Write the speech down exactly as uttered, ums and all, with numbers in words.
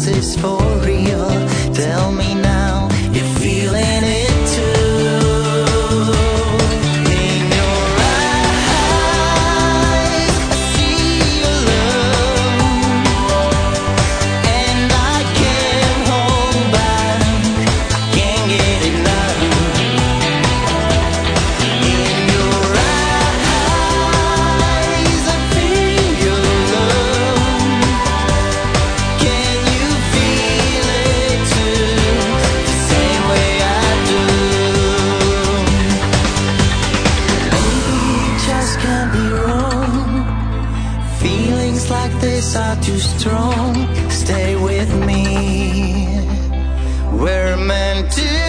realize it's for real. Tell me now, you're feeling it too. In your eyes, I see your love, and I can't hold back, I can't get enough. In your eyes, I feel your love. Can you feel it too, the same way I do? Maybe it just can't be wrong. Feelings like this are too strong. Stay with me, we're meant to